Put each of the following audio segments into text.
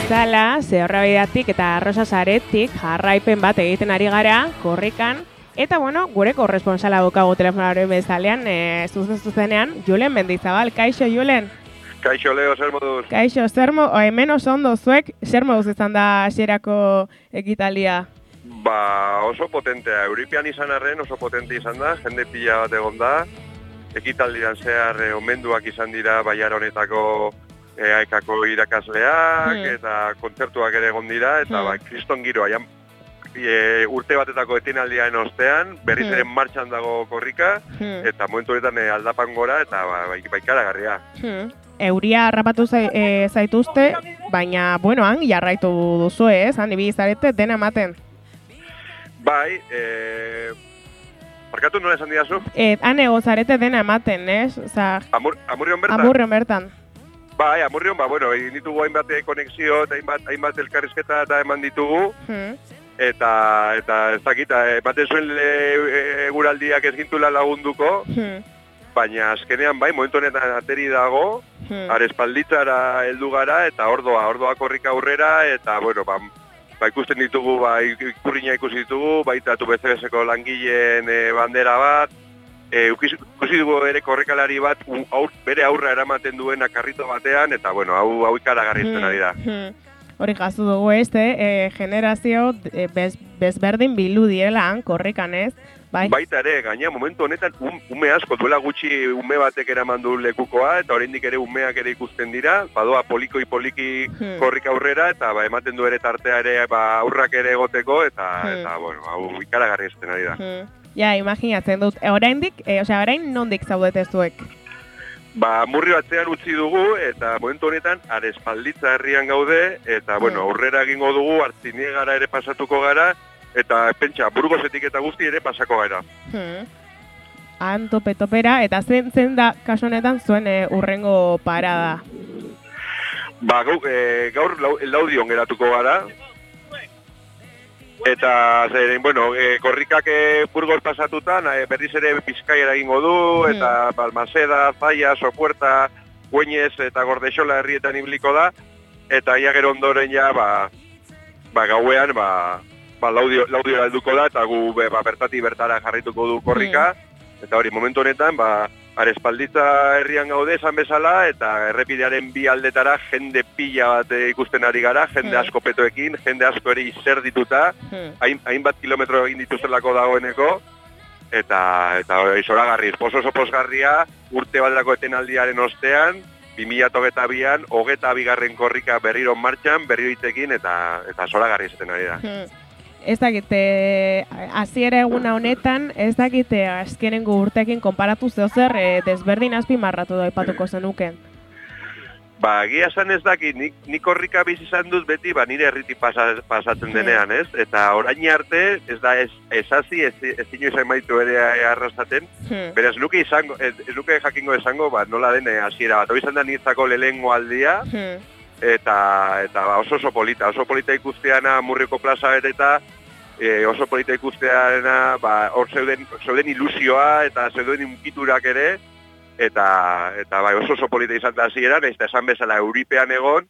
bezala, Zehorrabidetik eta Arrosa Saretik jarraipen bat egiten ari gara, korrikan. Eta, bueno, gure korresponsala daukagu telefonaren bezalean, zuzenean, Julen Mendizabal. Kaixo, Julen? Kaixo, Leo, zer moduz? Kaixo, hemen oso ondo zuek, zer moduz izan da hasierako ekitaldia? Oso potentea, Euripean izan arren oso potente izan da, jende pila bat egon da. Ekitaldian zehar omenduak izan dira Baiara honetako aekako irakasleak eta kontzertuak ere egon dira, eta kriston giroa, urte batetako etenaldiaren ostean, berriz ere martxan dago korrika, eta momentu honetan aldapan gora, eta baikaragarria. Euria harrapatu zaituzte, baina, bueno, han jarraitu duzu, han ibili zarete dena ematen. Bai, markatu nola esan didazu? Han ego zarete dena ematen, ez? Amurrion bertan? Amurrion bertan. Bai, Amurrion, bueno, egin ditugu hainbat konexio eta hainbat elkarrizketa eta eman ditugu. Eta ez dakit, ematen zuen eguraldiak ez gintula lagunduko, baina azkenean bai, momentu honetan ateri dago, arespalditzara heldu gara, eta ordoa korrika aurrera, eta bueno, ikusten ditugu, ikurriña ikusi ditugu, baita TUBCBSko langileen bandera bat, ikusi dugu ere korrikalari bat, bere aurra eramaten duena karrito batean, eta bueno, hau ikaragarri izten ari da. Hori jazu dugu generazio bezberdin bildu diela korrikan, ez? Baita ere, gaina momentu honetan ume asko, duela gutxi ume batek eraman du lekukoa, eta oraindik ere umeak ere ikusten dira, badoa poliki korrika aurrera, eta ematen du ere tartea ere aurrak ere egoteko, eta bueno, hau ikaragarri izten ari da. Ja, imaginatzen dut, orain nondik zaudete zuek? Murrio atzean utzi dugu, eta momentu honetan Arespalditza herrian gaude, eta bueno, aurrera egingo dugu, Artziniegara ere pasatuko gara, eta pentsa, Burgosetik eta guzti ere pasako gara. Han topera, eta zen da kasu honetan zuen urrengo parada? Gaur Laudion geratuko gara, eta korrikak Burgos pasatutan, berriz ere Bizkaiara egingo du, eta Balmaseda, Zaya, Sopuerta, Güeñez eta Gordexola herrietan ibiliko da, eta ia gero ondoren ja, gauean, Laudiora helduko da, eta gu bertatik bertara jarrituko du korrika, eta hori, momentu honetan, Arespalditza herrian gaude esan bezala, eta errepidearen bi aldetara jende pila bat ikusten ari gara, jende asko petoekin, jende asko ere izer dituta, hainbat kilometro egin dituztelako dagoeneko, eta zoragarri, oso posgarria, urte baterako etenaldiaren ostean, 2022an, 22. korrika berriro martxan, berriro itekin, eta zoragarri izaten ari da. Ez dakite, hasiera eguna honetan, ez dakite azkenengo urteekin konparatu zer desberdin azpimarratu da aipatuko zenuken? Egia esan ez dakit, nik korrika bizi izan dut beti, nire herritik pasatzen denean, ez? Eta orain arte, ez da ez inoiz maitu ere arrastaten, beraz, ez nuke jakingo esango, nola den hasiera bat. Hoi izan da nintzako lehengo aldia, eta oso polita ikusteana Murrioko plaza eta oso polita ikusteana hor zeuden ilusioa eta zeuden inkiturak ere, eta oso polita izan da hasieran, eta esan bezala Euripean egon,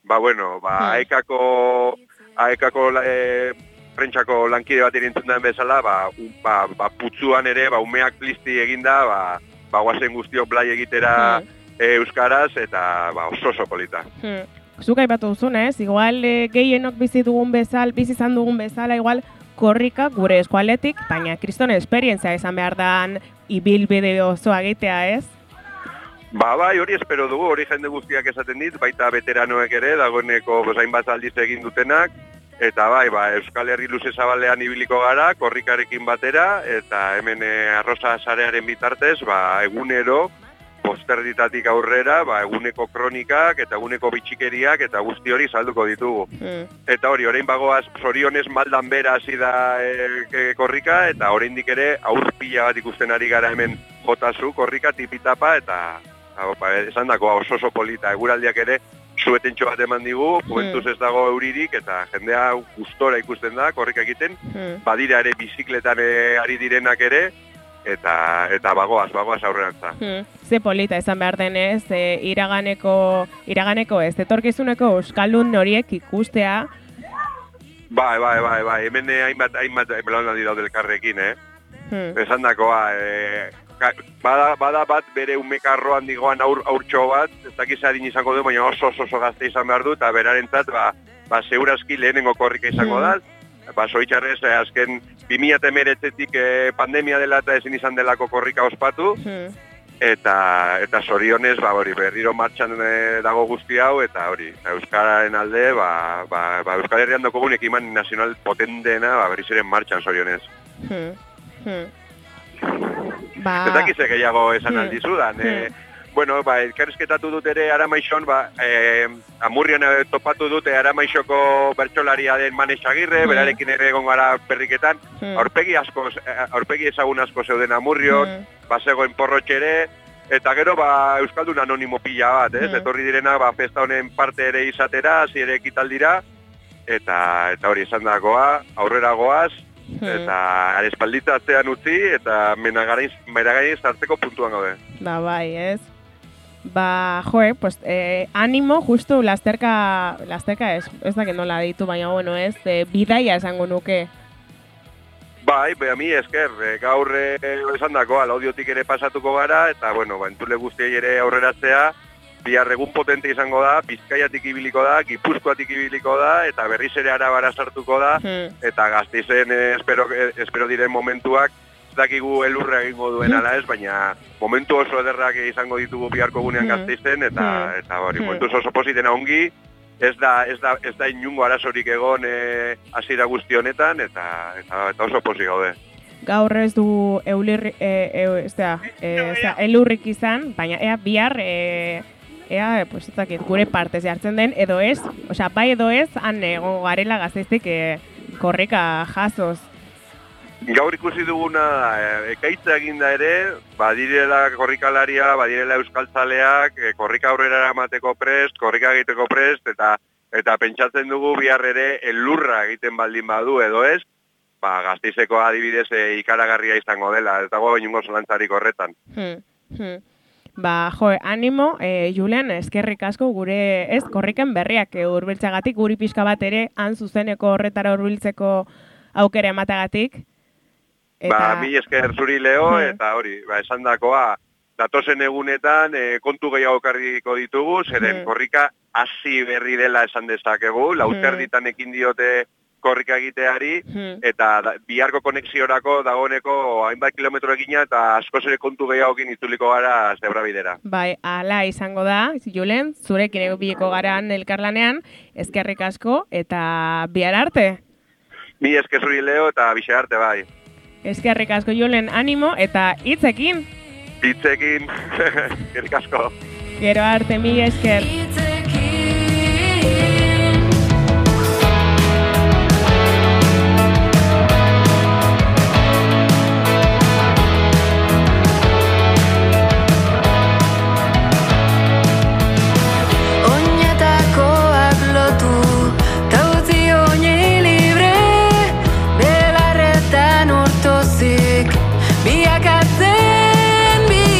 aekako prentxako lankide bat irintzen den bezala, putzuan ere, umeak plisti eginda, guazen guztiok blai egitera euskaraz, eta oso polita. Zuk aipatu duzunez, igual gehienok bizi izan dugun bezala, igual korrika gure eskualetik, baina kriston esperientzia izan behar dan ibilbide osoa egitea, ez? Hori espero dugu, hori jende guztiak esaten dit, baita veteranoek ere, dagoeneko hainbat aldiz egin dutenak, eta Euskal Herri luze zabalean ibiliko gara, korrikarekin batera, eta hemen Arrosa sarearen bitartez, egunero, posterditatik aurrera, eguneko kronikak eta eguneko bitxikeriak eta guzti hori salduko ditugu. Eta hori, orain bagoaz, zorionez maldan bera hasi da korrika, eta oraindik ere aurpila bat ikusten ari gara hemen jotazu korrika, tipitapa, eta esan dako oso polita, eguraldiak ere suetentxo bat eman digu, momentuz ez dago euririk, eta jendea gustora ikusten da, korrika egiten, badira ere bizikletan ari direnak ere, eta bagoaz aurrerantza. Ze polita izan behar denez, iraganeko ez, etorkizuneko euskaldun horiek ikustea. Bai, hemen hainbat belaunaldi daude elkarrekin, Esan dakoa, bada bat bere umekarroan digoan aurtxo bat, ez dakiz adin izango du, baina oso gazte izan behar du, eta berarentzat, segurazki lehenengo korrika izango da. Zoitxarrez, azken 2019-etik pandemia dela eta ezin izan delako korrika ospatu, eta zorionez, berriro martxan dago guzti hau, eta hori, Euskararen alde, Euskal Herrian dokogun ekiman nazional potenteena, berriz ere martxan zorionez. Ez dakize gehiago esan aldizudan. Bueno, elkarrizketatu dut ere Aramaixon, Amurrian topatu dute Aramaixoko bertsolaria den Manes Agirre, berarekin ere egon gara perriketan, aurpegi ezagun asko zeuden Amurrion, bazegoen Porrotxe ere, eta gero Euskaldun anonimo pila bat, etorri direna festa honen parte ere izatera, hasi ere ekitaldira, eta hori esan dagoa, aurrera goaz, eta espalditza atzean utzi, eta meragaiz hartzeko puntuan gaude. Bai, ez? Animo, justu lasterka ez dakit nola ditu, baina bueno, ez, bidaia esango nuke. Bai, mi esker, gaur esan dakoa, laudiotik ere pasatuko gara, eta bueno, entzule guztiei ere aurreratzea, bihar egun potente izango da, Bizkaiatik ibiliko da, Gipuzkoatik ibiliko da, eta berriz ere Arabara sartuko da, eta Gasteizen espero diren momentuak, dakigu elurra egingo duen ala ez, baina momentu oso ederrak izango ditugu biharko gunean Gasteizen, eta momentu oso positena ongi, ez da inungo arazorik egon hasiera guzti honetan, eta oso posi gaude. Gaur ez du elurrik izan, baina bihar gure partez jartzen den, edo ez, bai edo ez, han egon garela Gasteiztik korrika jasoz. Gaur ikusi duguna, ekaitza eginda ere, badirela korrikalaria, badirela euskaltzaleak, korrika aurrera eramateko prest, korrika egiteko prest, eta pentsatzen dugu bihar ere elurra egiten baldin badu edo ez, Gasteizeko adibidez ikaragarria izango dela, ez dago inungo zalantzarik horretan. Animo, Julen, eskerrik asko gure ez korriken berriak hurbiltzagatik, guri pixka bat ere, han zuzeneko horretara hurbiltzeko aukera ematagatik. Mi esker zuri Leo, eta hori, esan dakoa, datozen egunetan kontu gehiago karriko ditugu, zeren korrika hasi berri dela esan dezakegu, lauterditan ekin diote korrika egiteari, eta biharko konexiorako dagoeneko hainbat kilometro egina, eta askoz ere kontu gehiagokin itzuliko gara zebrabidera. Bai, ala izango da, Julen, zurekin egubieko garan elkarlanean, eskerrik asko, eta bihar arte. Mi esker zuri Leo, eta bixe arte bai. Eskerrik asko Julen, animo eta hitzekin. Hitzekin, eskerrik asko. Gero arte, mi esker.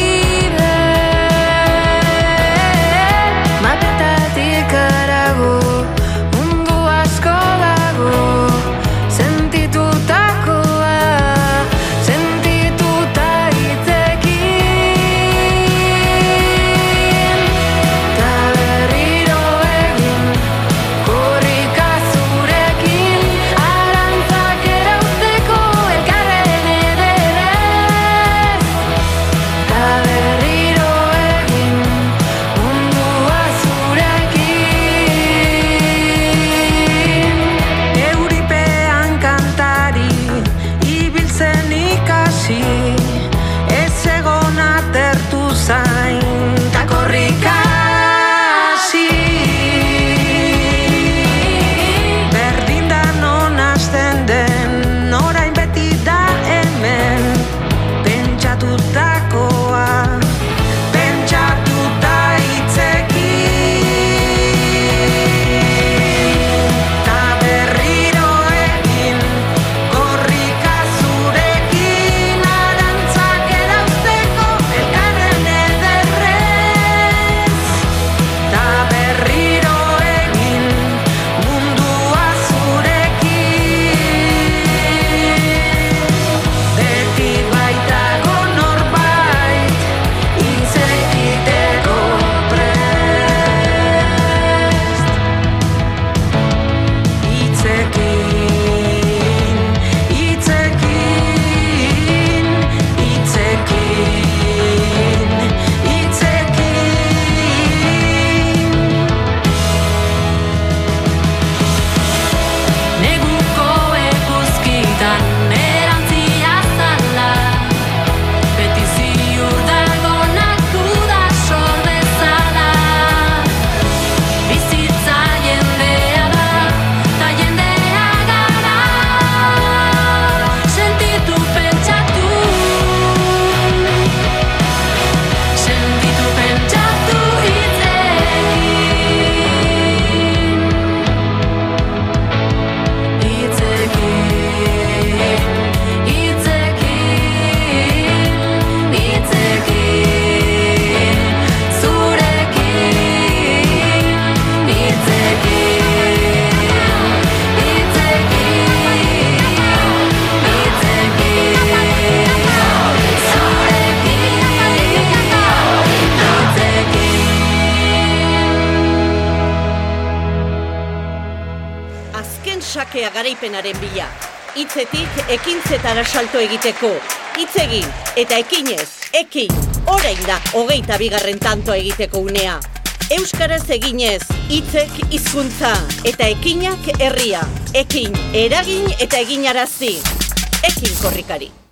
Matetatik harago joatea garaipenaren bila. Hitzetik ekintzetara salto egiteko. Hitz egin eta ekinez, ekin. Orain da 22. tantoa egiteko unea. Euskaraz eginez, hitzek hizkuntza eta ekinak herria. Ekin, eragin eta eginarazi. Ekin korrikari.